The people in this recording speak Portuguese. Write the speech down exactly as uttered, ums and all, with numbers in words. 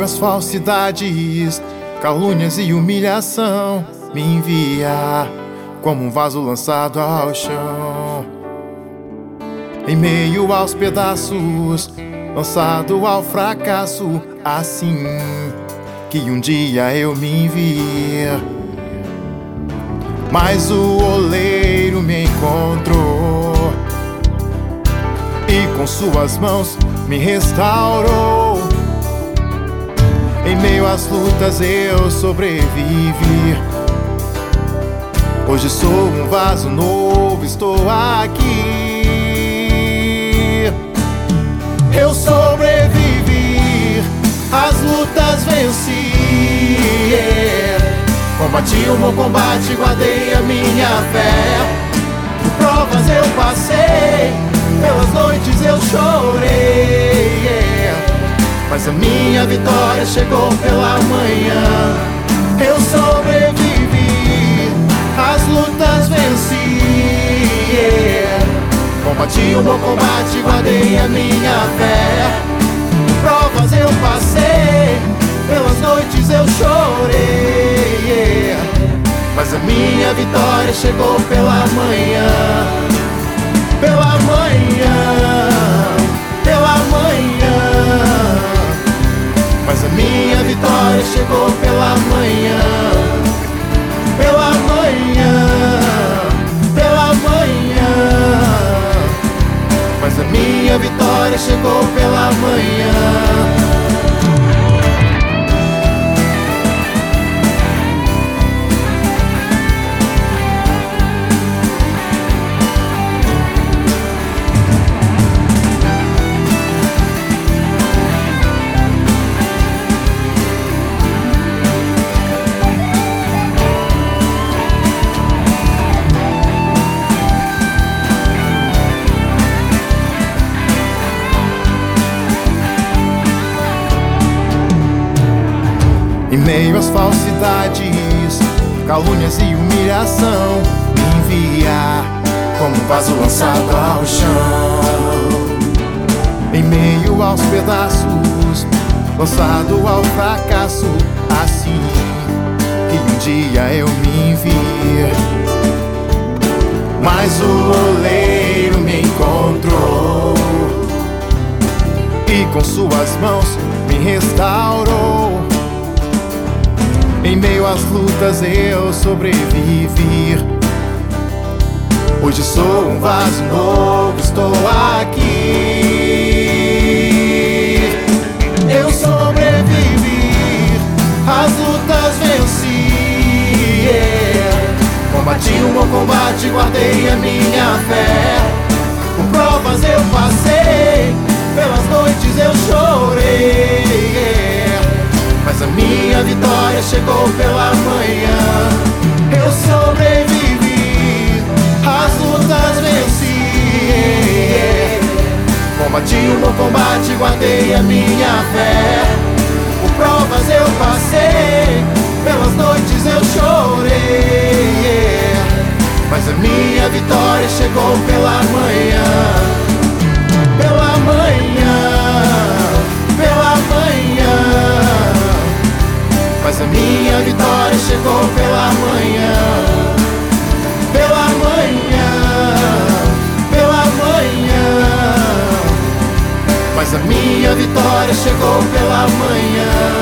as falsidades, calúnias e humilhação me envia como um vaso lançado ao chão. Em meio aos pedaços, lançado ao fracasso, assim que um dia eu me vi. Mas o oleiro me encontrou e com suas mãos me restaurou. Em meio às lutas eu sobrevivi. Hoje sou um vaso novo, estou aqui. Eu sobrevivi, as lutas venci. Combati o bom combate, guardei a minha fé. Por provas eu passei, pelas noites eu chorei, mas a minha vitória chegou pela manhã. Eu sobrevivi, as lutas venci. Combati o bom combate, guardei a minha fé. Por provas eu passei, pelas noites eu chorei, mas a minha vitória chegou pela manhã. Pela manhã, pela manhã, mas a minha vitória chegou pela manhã. Pela manhã, pela manhã, mas a minha vitória chegou pela manhã. Em meio às falsidades, calúnias e humilhação, me envia como um vaso lançado ao chão. Em meio aos pedaços, lançado ao fracasso, assim que um dia eu me vi. Mas o oleiro me encontrou e com suas mãos me restaurou. Em meio às lutas eu sobrevivi. Hoje sou um vaso novo, estou aqui. Eu sobrevivi, as lutas venci. Combati um bom combate, guardei a minha fé. Por provas eu passei, pelas noites eu chorei, mas a minha vitória chegou pela manhã. Eu sobrevivi, as lutas venci. Combati um bom combate, guardei a minha fé. Por provas eu passei, pelas noites eu chorei, mas a minha vitória chegou pela manhã. Pela manhã, pela manhã, mas a minha vitória chegou pela manhã. Pela manhã, pela manhã, mas a minha vitória chegou pela manhã.